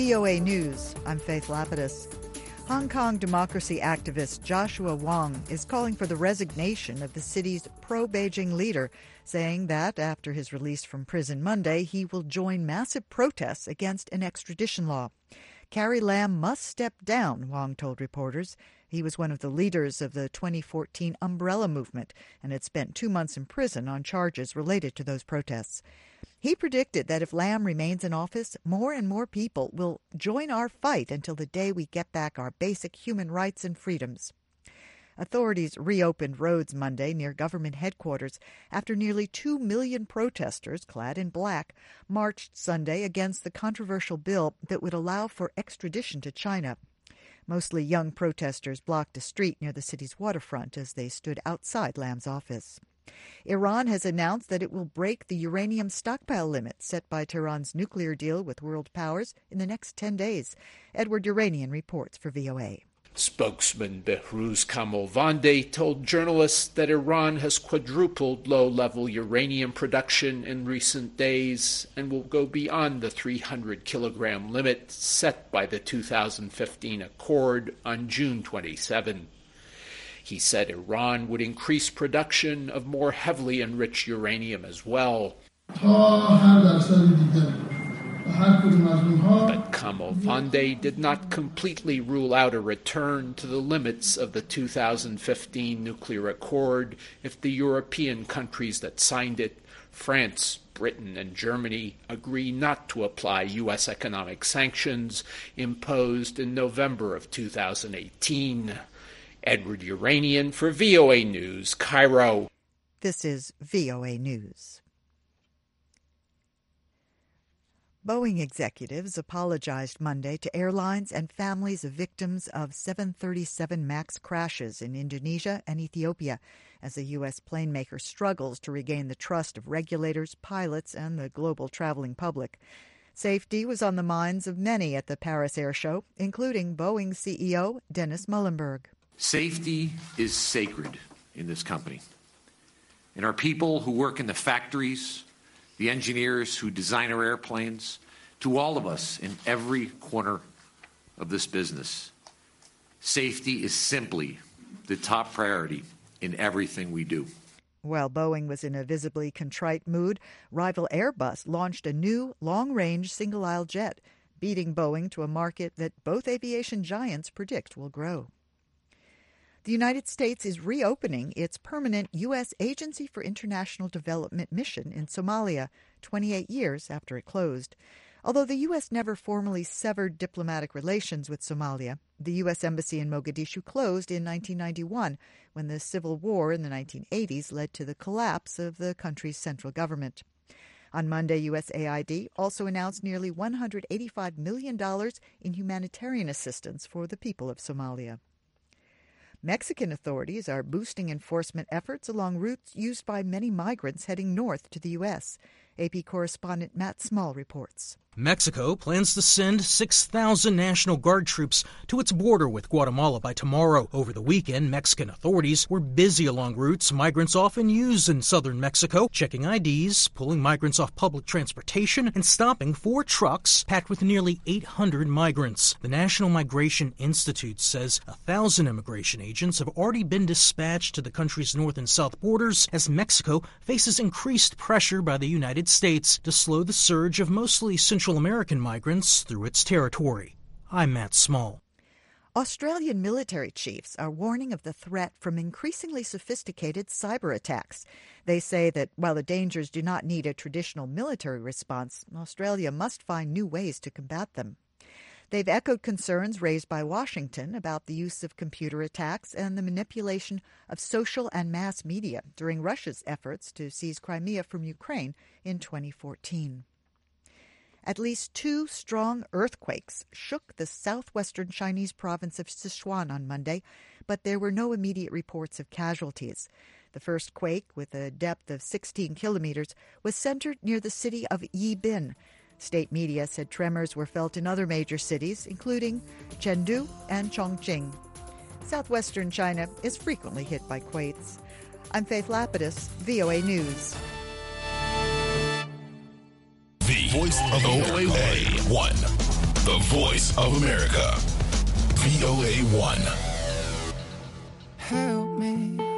VOA News, I'm Faith Lapidus. Hong Kong democracy activist Joshua Wong is calling for the resignation of the city's pro-Beijing leader, saying that after his release from prison Monday, he will join massive protests against an extradition law. Carrie Lam must step down, Wong told reporters. He was one of the leaders of the 2014 Umbrella Movement and had spent 2 months in prison on charges related to those protests. He predicted that if Lam remains in office, more and more people will join our fight until the day we get back our basic human rights and freedoms. Authorities reopened roads Monday near government headquarters after nearly 2 million protesters, clad in black, marched Sunday against the controversial bill that would allow for extradition to China. Mostly young protesters blocked a street near the city's waterfront as they stood outside Lam's office. Iran has announced that it will break the uranium stockpile limit set by Tehran's nuclear deal with world powers in the next 10 days. Edward Uranian reports for VOA. Spokesman Behruz Kamalvandi told journalists that Iran has quadrupled low-level uranium production in recent days and will go beyond the 300-kilogram limit set by the 2015 accord on June 27. He said Iran would increase production of more heavily enriched uranium as well. But Kamalvandi did not completely rule out a return to the limits of the 2015 nuclear accord if the European countries that signed it, France, Britain, and Germany, agree not to apply U.S. economic sanctions imposed in November of 2018. Edward Uranian for VOA News, Cairo. This is VOA News. Boeing executives apologized Monday to airlines and families of victims of 737 MAX crashes in Indonesia and Ethiopia as the U.S. plane maker struggles to regain the trust of regulators, pilots, and the global traveling public. Safety was on the minds of many at the Paris Air Show, including Boeing CEO Dennis Muilenburg. Safety is sacred in this company. And our people who work in the factories, the engineers who design our airplanes, to all of us in every corner of this business, safety is simply the top priority in everything we do. While Boeing was in a visibly contrite mood, rival Airbus launched a new long-range single-aisle jet, beating Boeing to a market that both aviation giants predict will grow. The United States is reopening its permanent U.S. Agency for International Development mission in Somalia, 28 years after it closed. Although the U.S. never formally severed diplomatic relations with Somalia, the U.S. Embassy in Mogadishu closed in 1991 when the civil war in the 1980s led to the collapse of the country's central government. On Monday, USAID also announced nearly $185 million in humanitarian assistance for the people of Somalia. Mexican authorities are boosting enforcement efforts along routes used by many migrants heading north to the U.S. AP correspondent Matt Small reports. Mexico plans to send 6,000 National Guard troops to its border with Guatemala by tomorrow. Over the weekend, Mexican authorities were busy along routes migrants often use in southern Mexico, checking IDs, pulling migrants off public transportation, and stopping 4 trucks packed with nearly 800 migrants. The National Migration Institute says 1,000 immigration agents have already been dispatched to the country's north and south borders as Mexico faces increased pressure by the United States to slow the surge of mostly Central American migrants through its territory. I'm Matt Small. Australian military chiefs are warning of the threat from increasingly sophisticated cyber attacks. They say that while the dangers do not need a traditional military response, Australia must find new ways to combat them. They've echoed concerns raised by Washington about the use of computer attacks and the manipulation of social and mass media during Russia's efforts to seize Crimea from Ukraine in 2014. At least 2 strong earthquakes shook the southwestern Chinese province of Sichuan on Monday, but there were no immediate reports of casualties. The first quake, with a depth of 16 kilometers, was centered near the city of Yibin. State media said tremors were felt in other major cities, including Chengdu and Chongqing. Southwestern China is frequently hit by quakes. I'm Faith Lapidus, VOA News. The voice of OA1. The voice of America. VOA1.